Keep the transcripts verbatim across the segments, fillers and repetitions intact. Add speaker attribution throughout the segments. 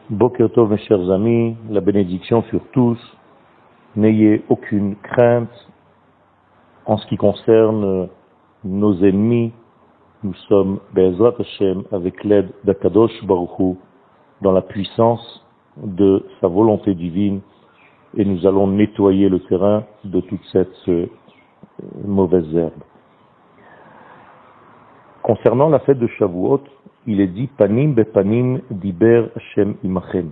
Speaker 1: Boker Tov, mes chers amis, la bénédiction sur tous. N'ayez aucune crainte en ce qui concerne nos ennemis. Nous sommes, Be'ezrat Hashem, avec l'aide d'Akadosh Baruch Hu, dans la puissance de sa volonté divine, et nous allons nettoyer le terrain de toute cette euh, mauvaise herbe. Concernant la fête de Shavuot, il est dit Panim bepanim diber Hashem imachem.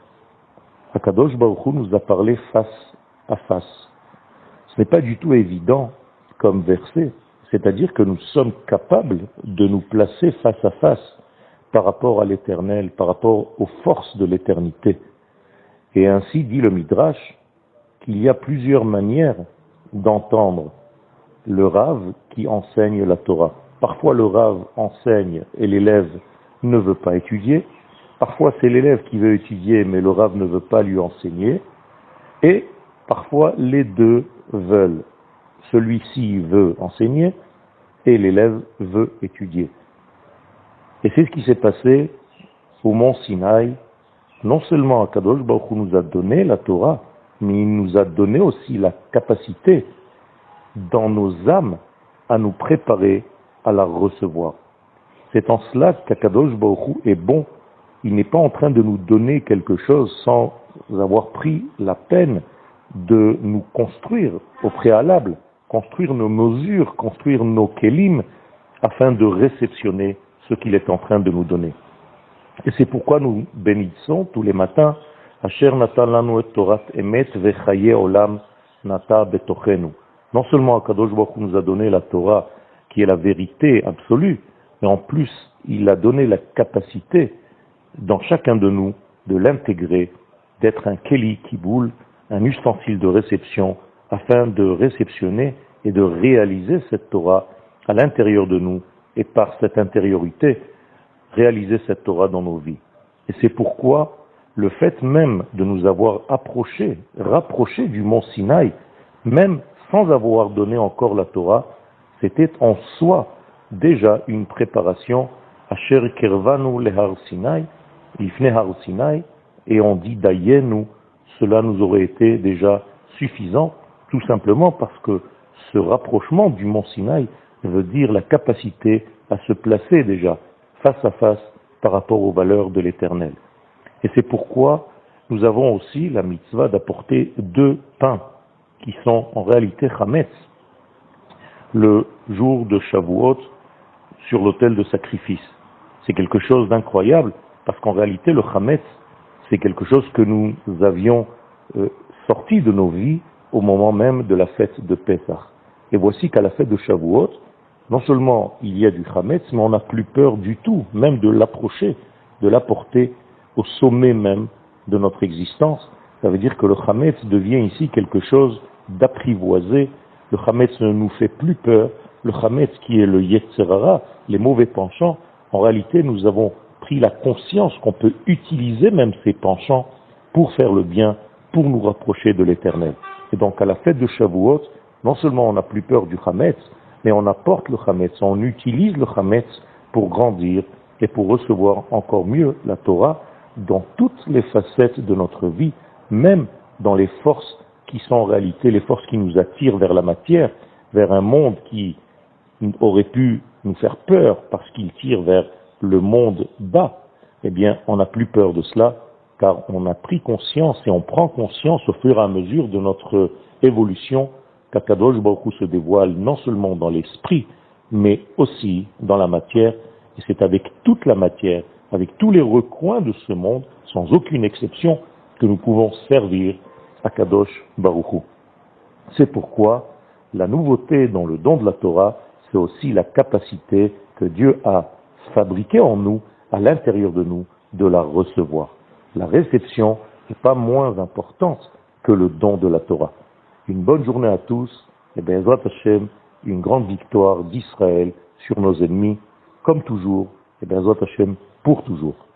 Speaker 1: Akadosh Baruch Hu nous a parlé face à face. Ce n'est pas du tout évident comme verset, c'est-à-dire que nous sommes capables de nous placer face à face par rapport à l'éternel, par rapport aux forces de l'éternité. Et ainsi dit le Midrash qu'il y a plusieurs manières d'entendre le Rav qui enseigne la Torah. Parfois le Rav enseigne et l'élève ne veut pas étudier. Parfois c'est l'élève qui veut étudier mais le Rav ne veut pas lui enseigner. Et parfois les deux veulent. Celui-ci veut enseigner et l'élève veut étudier. Et c'est ce qui s'est passé au mont Sinaï. Non seulement Akadosh Baruch Hu nous a donné la Torah, mais il nous a donné aussi la capacité dans nos âmes à nous préparer à la recevoir. C'est en cela qu'Akadosh Baruch Hu est bon. Il n'est pas en train de nous donner quelque chose sans avoir pris la peine de nous construire au préalable, construire nos mesures, construire nos kelim, afin de réceptionner ce qu'il est en train de nous donner. Et c'est pourquoi nous bénissons tous les matins Asher natan lanu et Torat emet vechaye olam nata betochenu. Non seulement Akadosh Baruch Hu nous a donné la Torah qui est la vérité absolue, mais en plus il a donné la capacité dans chacun de nous de l'intégrer, d'être un keli kiboul, un ustensile de réception, afin de réceptionner et de réaliser cette Torah à l'intérieur de nous et par cette intériorité, réaliser cette Torah dans nos vies. Et c'est pourquoi le fait même de nous avoir approchés, rapprochés du mont Sinaï, même sans avoir donné encore la Torah, c'était en soi déjà une préparation Asher kervanu lehar Sinaï, lifne har Sinaï, et on dit dayenu, cela nous aurait été déjà suffisant, tout simplement parce que ce rapprochement du mont Sinaï veut dire la capacité à se placer déjà face à face par rapport aux valeurs de l'Éternel. Et c'est pourquoi nous avons aussi la mitzvah d'apporter deux pains qui sont en réalité chametz le jour de Shavuot sur l'autel de sacrifice. C'est quelque chose d'incroyable parce qu'en réalité le chametz c'est quelque chose que nous avions euh, sorti de nos vies au moment même de la fête de Pesach. Et voici qu'à la fête de Shavuot, non seulement il y a du chametz, mais on n'a plus peur du tout, même de l'approcher, de l'apporter au sommet même de notre existence. Ça veut dire que le chametz devient ici quelque chose d'apprivoisé. Le chametz ne nous fait plus peur. Le chametz qui est le yetzer hara, les mauvais penchants, en réalité nous avons pris la conscience qu'on peut utiliser même ces penchants pour faire le bien, pour nous rapprocher de l'Éternel. Et donc à la fête de Shavuot, non seulement on n'a plus peur du chametz, mais on apporte le chametz, on utilise le chametz pour grandir et pour recevoir encore mieux la Torah dans toutes les facettes de notre vie, même dans les forces qui sont en réalité les forces qui nous attirent vers la matière, vers un monde qui aurait pu nous faire peur parce qu'il tire vers le monde bas. Eh bien, on n'a plus peur de cela car on a pris conscience et on prend conscience au fur et à mesure de notre évolution qu'Akadosh Baruch Hu se dévoile non seulement dans l'esprit, mais aussi dans la matière. Et c'est avec toute la matière, avec tous les recoins de ce monde, sans aucune exception, que nous pouvons servir Akadosh Baruch Hu. C'est pourquoi la nouveauté dans le don de la Torah, c'est aussi la capacité que Dieu a fabriquée en nous, à l'intérieur de nous, de la recevoir. La réception n'est pas moins importante que le don de la Torah. Une bonne journée à tous, et Be'ezrat Hashem, une grande victoire d'Israël sur nos ennemis, comme toujours, et Be'ezrat Hashem pour toujours.